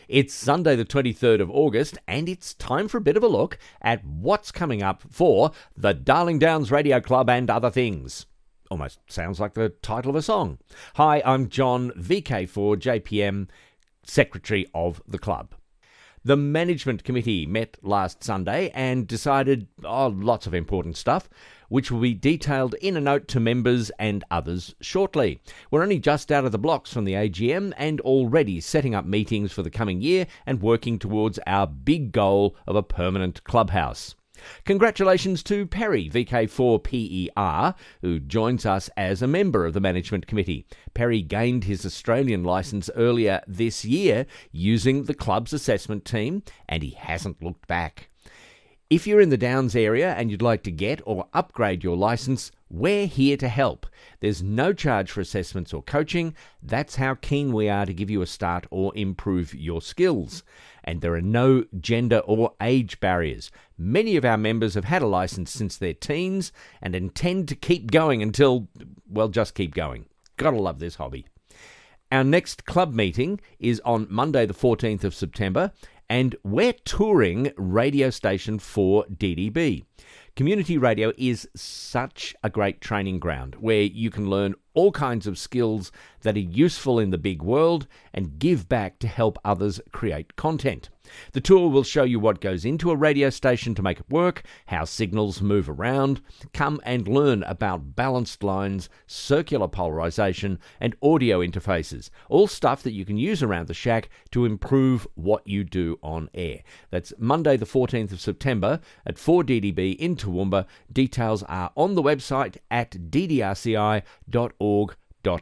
It's Sunday the 23rd of August, and it's time for a bit of a look at what's coming up for the Darling Downs Radio Club and other things. Almost sounds like the title of a song. Hi, I'm John, VK4JPM, Secretary of the club. The management committee met last Sunday and decided lots of important stuff, which will be detailed in a note to members and others shortly. We're only just out of the blocks from the AGM and already setting up meetings for the coming year and working towards our big goal of a permanent clubhouse. Congratulations to Perry, VK4PER, who joins us as a member of the management committee. Perry gained his Australian licence earlier this year using the club's assessment team, and he hasn't looked back. If you're in the Downs area and you'd like to get or upgrade your licence, we're here to help. There's no charge for assessments or coaching. That's how keen we are to give you a start or improve your skills. And there are no gender or age barriers. Many of our members have had a licence since their teens and intend to keep going until, just keep going. Gotta love this hobby. Our next club meeting is on Monday the 14th of September, and we're touring radio station 4DDB. Community radio is such a great training ground where you can learn all kinds of skills that are useful in the big world and give back to help others create content. The tour will show you what goes into a radio station to make it work, how signals move around. Come and learn about balanced lines, circular polarization, and audio interfaces. All stuff that you can use around the shack to improve what you do on air. That's Monday the 14th of September at 4DDB in Toowoomba. Details are on the website at ddrci.org.au.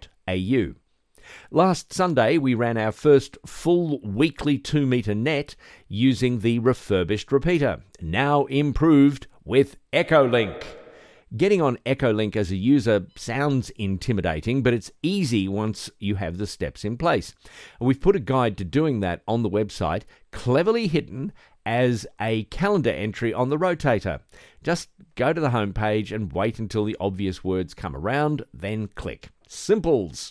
Last Sunday, we ran our first full weekly 2-metre net using the refurbished repeater, now improved with Echolink. Getting on Echolink as a user sounds intimidating, but it's easy once you have the steps in place. And we've put a guide to doing that on the website, cleverly hidden as a calendar entry on the rotator. Just go to the homepage and wait until the obvious words come around, then click. Simples.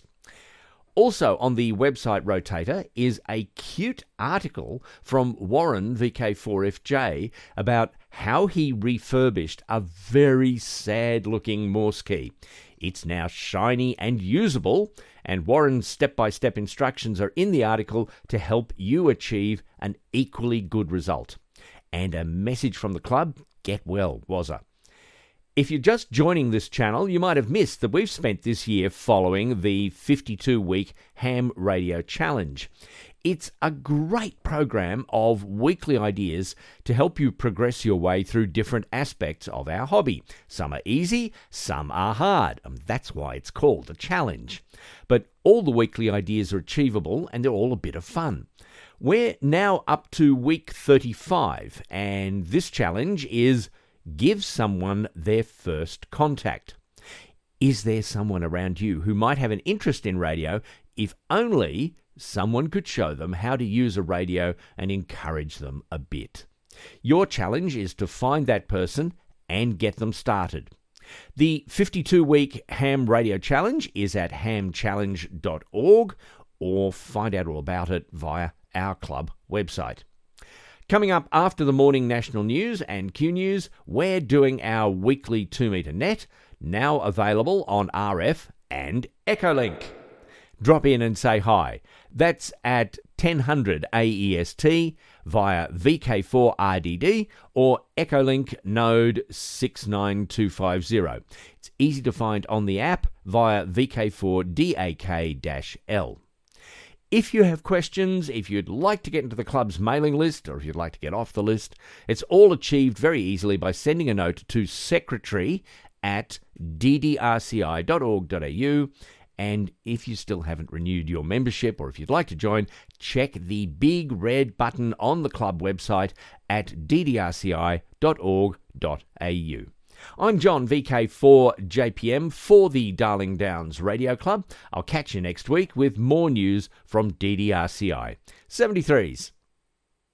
Also on the website rotator is a cute article from Warren, VK4FJ, about how he refurbished a very sad-looking Morse key. It's now shiny and usable, and Warren's step-by-step instructions are in the article to help you achieve an equally good result. And a message from the club, get well, Wazza. If you're just joining this channel, you might have missed that we've spent this year following the 52-week Ham Radio Challenge. It's a great program of weekly ideas to help you progress your way through different aspects of our hobby. Some are easy, some are hard, and that's why it's called a challenge. But all the weekly ideas are achievable, and they're all a bit of fun. We're now up to week 35, and this challenge is give someone their first contact. Is there someone around you who might have an interest in radio if only someone could show them how to use a radio and encourage them a bit? Your challenge is to find that person and get them started. The 52-week Ham Radio Challenge is at hamchallenge.org, or find out all about it via our club website. Coming up after the morning national news and Q News, we're doing our weekly 2-metre net, now available on RF and Echolink. Drop in and say hi. That's at 1000 AEST via VK4RDD or Echolink node 69250. It's easy to find on the app via VK4DAK-L. If you have questions, if you'd like to get into the club's mailing list, or if you'd like to get off the list, it's all achieved very easily by sending a note to secretary@ddrci.org.au. And if you still haven't renewed your membership, or if you'd like to join, check the big red button on the club website at ddrci.org.au. I'm John, VK4JPM, for the Darling Downs Radio Club. I'll catch you next week with more news from DDRCI. 73s.